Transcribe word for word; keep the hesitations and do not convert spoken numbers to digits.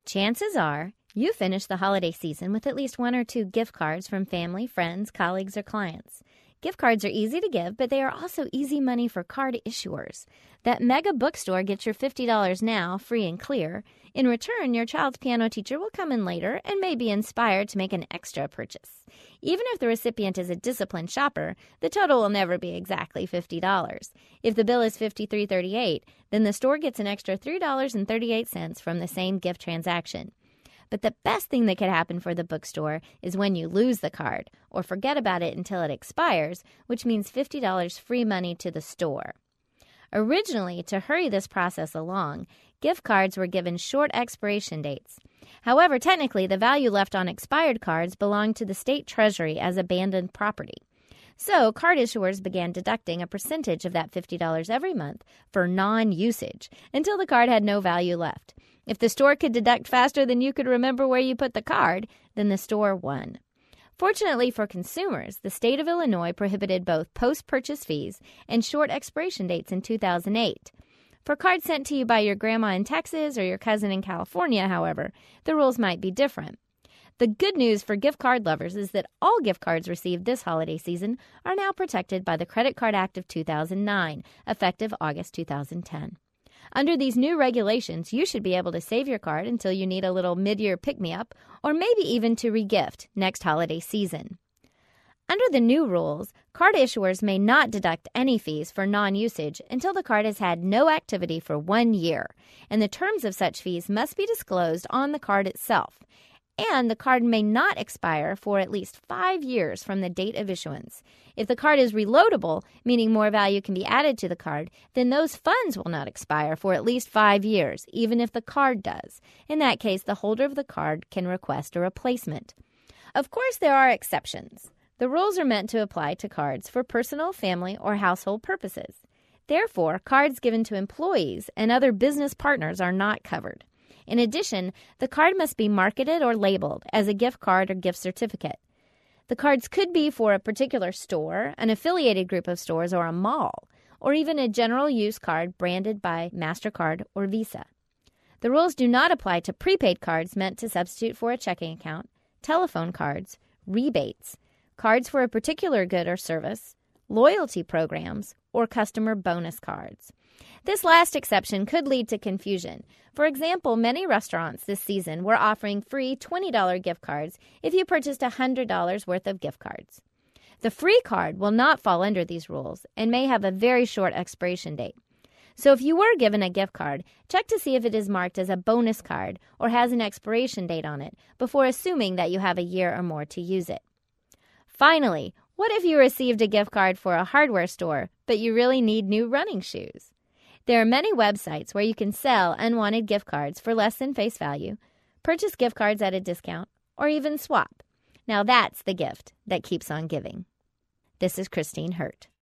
Chances are you finish the holiday season with at least one or two gift cards from family, friends, colleagues, or clients. Gift cards are easy to give, but they are also easy money for card issuers. That mega bookstore gets your fifty dollars now, free and clear. In return, your child's piano teacher will come in later and may be inspired to make an extra purchase. Even if the recipient is a disciplined shopper, the total will never be exactly fifty dollars. If the bill is fifty-three thirty-eight, then the store gets an extra three dollars and thirty-eight cents from the same gift transaction. But the best thing that could happen for the bookstore is when you lose the card or forget about it until it expires, which means fifty dollars free money to the store. Originally, to hurry this process along, gift cards were given short expiration dates. However, technically, the value left on expired cards belonged to the state treasury as abandoned property. So, card issuers began deducting a percentage of that fifty dollars every month for non-usage until the card had no value left. If the store could deduct faster than you could remember where you put the card, then the store won. Fortunately for consumers, the state of Illinois prohibited both post-purchase fees and short expiration dates in two thousand eight. For cards sent to you by your grandma in Texas or your cousin in California, however, the rules might be different. The good news for gift card lovers is that all gift cards received this holiday season are now protected by the Credit Card Act of two thousand nine, effective August two thousand ten. Under these new regulations, you should be able to save your card until you need a little mid-year pick-me-up, or maybe even to regift next holiday season. Under the new rules, card issuers may not deduct any fees for non-usage until the card has had no activity for one year, and the terms of such fees must be disclosed on the card itself. And the card may not expire for at least five years from the date of issuance. If the card is reloadable, meaning more value can be added to the card, then those funds will not expire for at least five years, even if the card does. In that case, the holder of the card can request a replacement. Of course, there are exceptions. The rules are meant to apply to cards for personal, family, or household purposes. Therefore, cards given to employees and other business partners are not covered. In addition, the card must be marketed or labeled as a gift card or gift certificate. The cards could be for a particular store, an affiliated group of stores, or a mall, or even a general use card branded by MasterCard or Visa. The rules do not apply to prepaid cards meant to substitute for a checking account, telephone cards, rebates, cards for a particular good or service, loyalty programs, or customer bonus cards. This last exception could lead to confusion. For example, many restaurants this season were offering free twenty dollars gift cards if you purchased one hundred dollars worth of gift cards. The free card will not fall under these rules and may have a very short expiration date. So if you were given a gift card, check to see if it is marked as a bonus card or has an expiration date on it before assuming that you have a year or more to use it. Finally, what if you received a gift card for a hardware store, but you really need new running shoes? There are many websites where you can sell unwanted gift cards for less than face value, purchase gift cards at a discount, or even swap. Now that's the gift that keeps on giving. This is Christine Hurt.